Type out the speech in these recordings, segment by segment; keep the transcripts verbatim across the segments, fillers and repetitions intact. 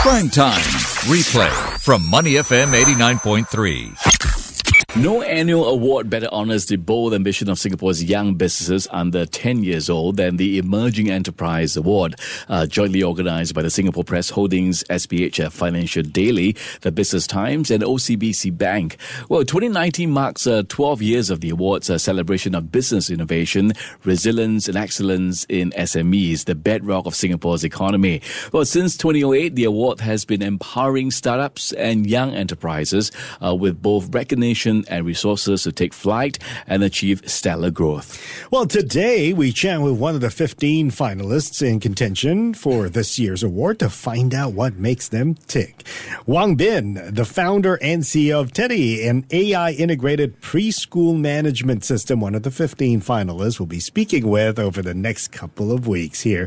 Prime Time. Replay from Money F M eighty-nine point three. No annual award better honors the bold ambition of Singapore's young businesses under ten years old than the Emerging Enterprise Award, uh, jointly organized by the Singapore Press Holdings, S P H Financial Daily, the Business Times, and O C B C Bank. Well, twenty nineteen marks uh, twelve years of the award's uh, celebration of business innovation, resilience, and excellence in S M Es, the bedrock of Singapore's economy. Well, since twenty oh eight, the award has been empowering startups and young enterprises uh, with both recognition and resources to take flight and achieve stellar growth. Well, today we chat with one of the fifteen finalists in contention for this year's award to find out what makes them tick. Wang Bin, the founder and C E O of Teddy, an A I-integrated preschool management system, one of the fifteen finalists we'll be speaking with over the next couple of weeks here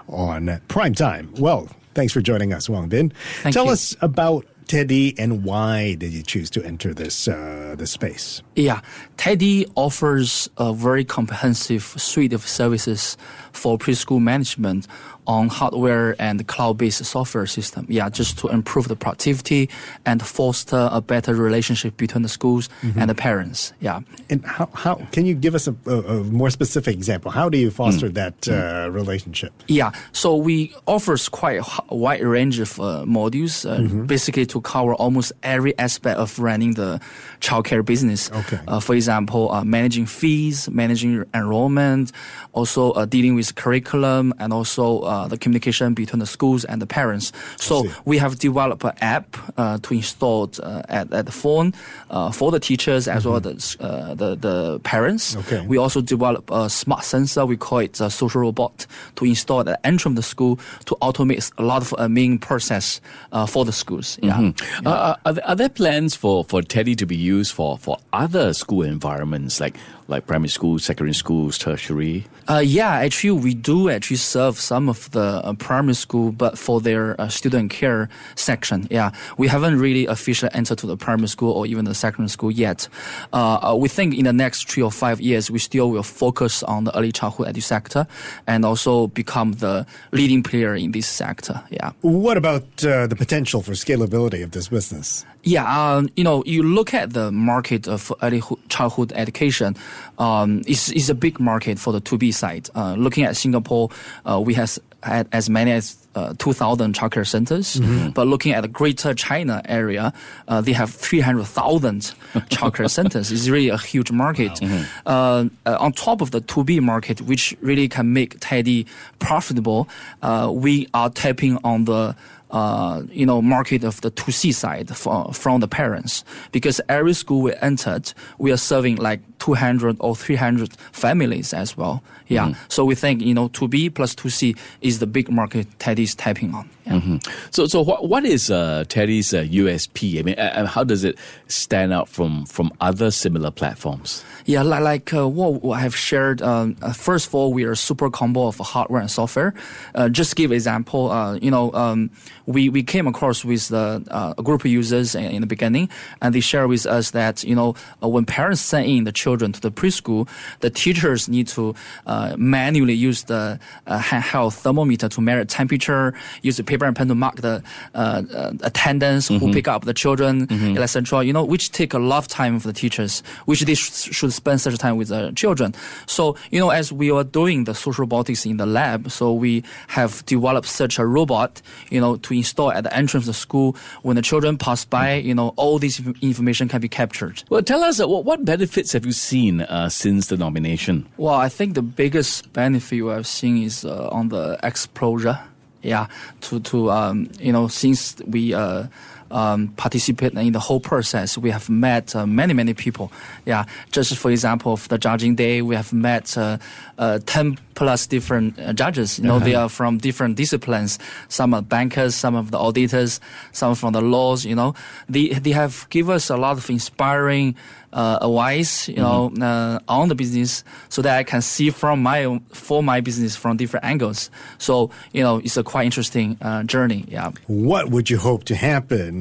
on Prime Time. Well, thanks for joining us, Wang Bin. Thank Tell you. us about Teddy and why did you choose to enter this uh, this space? Yeah, Teddy offers a very comprehensive suite of services for preschool management on hardware and cloud-based software system. Yeah, just to improve the productivity and foster a better relationship between the schools mm-hmm. and the parents. Yeah. And how, how can you give us a, a, a more specific example? How do you foster mm. that uh, mm. relationship? Yeah, so we offers quite a wide range of uh, modules, uh, mm-hmm. basically to cover almost every aspect of running the childcare business. Okay. Uh, for example, uh, managing fees, managing enrollment, also uh, dealing with curriculum, and also uh, the communication between the schools and the parents. So we have developed an app uh, to install uh, at, at the phone uh, for the teachers as mm-hmm. well as uh, the, the parents. Okay. We also develop a smart sensor, we call it a social robot, to install at the entrance of the school to automate a lot of admin process uh, for the schools. Yeah. Mm-hmm. yeah. Uh, are, there, are there plans for, for Teddy to be used for, for other school environments like like primary schools, secondary schools, tertiary? Uh, yeah, actually, we do actually serve some of the uh, primary school, but for their uh, student care section. Yeah, we haven't really officially entered to the primary school or even the secondary school yet. Uh, we think in the next three or five years, we still will focus on the early childhood edu sector and also become the leading player in this sector. Yeah. What about uh, the potential for scalability of this business? Yeah, um, you know, you look at the market of early childhood education, um, it's, it's a big market for the two B side. Uh, looking at Singapore, uh, we have had as many as uh, two thousand childcare centers. Mm-hmm. But looking at the Greater China area, uh, they have three hundred thousand childcare centers. It's really a huge market. Wow. Mm-hmm. Uh, uh, on top of the two B market, which really can make Teddy profitable, uh, we are tapping on the Uh, you know, market of the two C side for, from the parents, because every school we entered, we are serving like two hundred or three hundred families as well. Yeah. Mm-hmm. So we think, you know, two B plus two C is the big market Teddy's tapping on. Yeah. Mm-hmm. So, so what, what is uh, Teddy's uh, U S P? I mean, uh, how does it stand out from, from other similar platforms? Yeah, like, like uh, what I have shared, um, uh, first of all, we are a super combo of hardware and software. Uh, just give example, uh, you know, um, we, we came across with uh, uh, a group of users in, in the beginning, and they share with us that, you know, uh, when parents send in the children to the preschool, the teachers need to uh, manually use the uh, handheld thermometer to measure temperature, use the paper and pen to mark the uh, uh, attendance, mm-hmm. who pick up the children, mm-hmm. et cetera, you know, which take a lot of time for the teachers, which they sh- should spend such time with the children. So, you know, as we are doing the social robotics in the lab, so we have developed such a robot, you know, to install at the entrance of the school. When the children pass by, you know, all this information can be captured. Well, tell us, uh, what, what benefits have you seen uh, since the nomination? Well, I think the biggest benefit we have seen is uh, on the exposure. Yeah, to, to um, you know, since we uh, um, participate in the whole process, we have met uh, many, many people. Yeah, just for example, of the judging day, we have met uh, uh, ten plus different uh, judges. You know, uh-huh. They are from different disciplines. Some are bankers, some of the auditors, some from the laws. You know, they they have given us a lot of inspiring uh, advice. You mm-hmm. know, uh, on the business, so that I can see from my for my business from different angles. So you know, it's a quite interesting uh, journey. Yeah. What would you hope to happen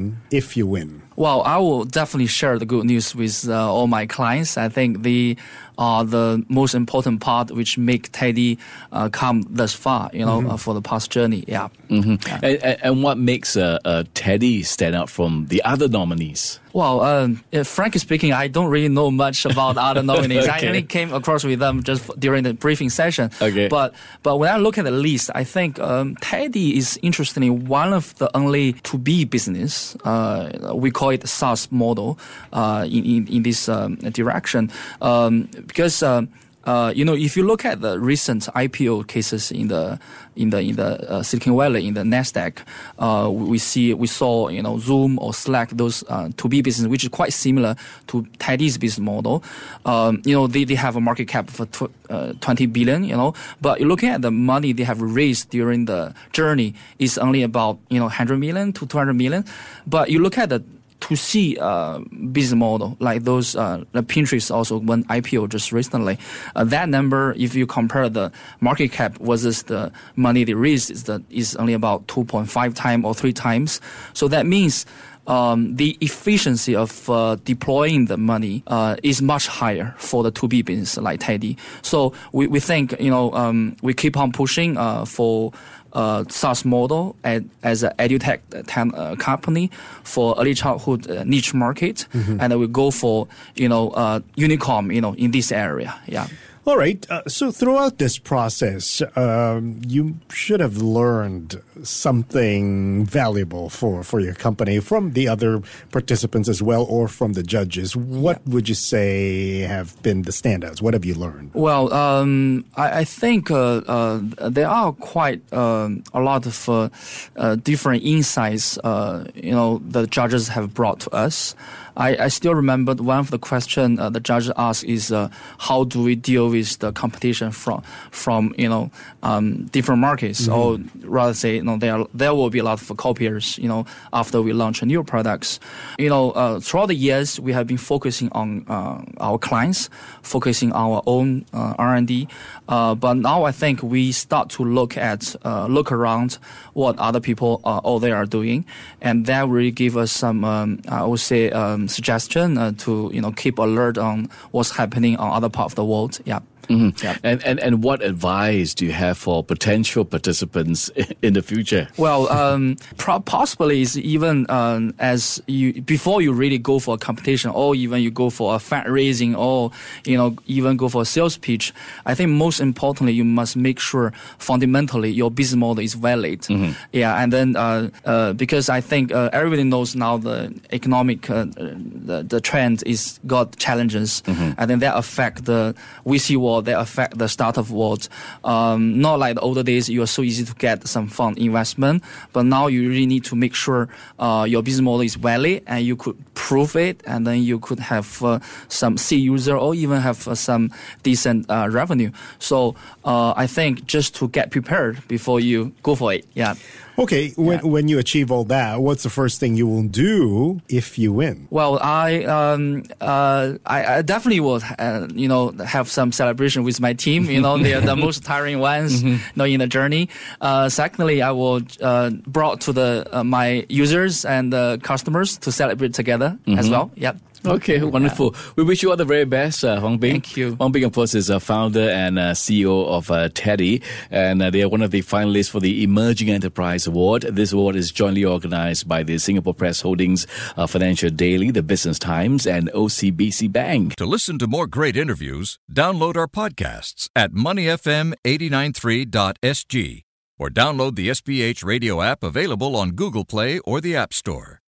happen if you win? Well, I will definitely share the good news with uh, all my clients. I think they are the most important part which make Teddy uh, come thus far, you know, mm-hmm. uh, for the past journey. Yeah. Mm-hmm. yeah. And, and what makes uh, uh, Teddy stand out from the other nominees? Well, um, uh, frankly speaking, I don't really know much about other nominees. Okay. I only came across with them just during the briefing session. Okay. But but when I look at the list, I think um, Teddy is interestingly one of the only to B business. Uh, we call it SaaS model uh, in, in in this um, direction um, because. Uh, Uh, you know, if you look at the recent I P O cases in the in the in the uh, Silicon Valley, in the Nasdaq, uh, we see we saw you know Zoom or Slack, those uh, to B business, which is quite similar to Teddy's business model. Um, you know, they, they have a market cap for tw- uh, twenty billion. You know, but you're looking at the money they have raised during the journey is only about you know one hundred million to two hundred million. But you look at the to see uh, business model like those, uh, Pinterest also went I P O just recently. Uh, that number, if you compare the market cap versus the money they raised, is that is only about two point five times or three times. So that means um, the efficiency of uh, deploying the money uh, is much higher for the two B business like Teddy. So we, we think you know um, we keep on pushing uh, for. Uh, SaaS model at, as an edutech uh, company for early childhood uh, niche market, mm-hmm. and then we go for you know uh, unicorn you know in this area. Yeah. All right. Uh, so throughout this process, um, you should have learned something valuable for, for your company from the other participants as well, or from the judges. What yeah. would you say have been the standouts? What have you learned? Well, um, I, I think uh, uh, there are quite uh, a lot of uh, uh, different insights, uh, you know, the judges have brought to us. I, I still remember one of the questions uh, the judge asked is uh, how do we deal with the competition from from you know um, different markets, mm-hmm. or rather say you know there there will be a lot of copiers you know after we launch new products. You know uh, throughout the years we have been focusing on uh, our clients, focusing on our own uh, R and D, uh, but now I think we start to look at uh, look around what other people uh, all they are doing, and that really give us some um, I would say. Um, suggestion uh, to you know keep alert on what's happening on other parts of the world. Yeah. Mm-hmm. Yeah. And, and and what advice do you have for potential participants in the future? Well, um, pro- possibly is even um, as you before you really go for a competition, or even you go for a fundraising, or you know even go for a sales pitch. I think most importantly, you must make sure fundamentally your business model is valid. Mm-hmm. Yeah, and then uh, uh, because I think uh, everybody knows now the economic uh, the the trend is got challenges, mm-hmm. and then that affect the V C world. That affect the startup world. Um, not like the older days, you are so easy to get some fund investment, but now you really need to make sure uh, your business model is valid and you could prove it, and then you could have uh, some C user or even have uh, some decent uh, revenue. So uh, I think just to get prepared before you go for it. Yeah. Okay, when yeah. when you achieve all that, what's the first thing you will do if you win? Well, I um uh I, I definitely will uh, you know have some celebration with my team. You know, they are the most tiring ones, mm-hmm. you know, in the journey. Uh, secondly, I will uh brought to the uh, my users and uh, customers to celebrate together mm-hmm. as well. Yep. Okay, wonderful. Yeah. We wish you all the very best, uh, Huang Bing. Thank you. Huang Bing, of course, is a founder and uh, C E O of uh, Teddy, and uh, they are one of the finalists for the Emerging Enterprise Award. This award is jointly organized by the Singapore Press Holdings, uh, Financial Daily, the Business Times, and O C B C Bank. To listen to more great interviews, download our podcasts at money f m eight nine three dot s g or download the S P H radio app available on Google Play or the App Store.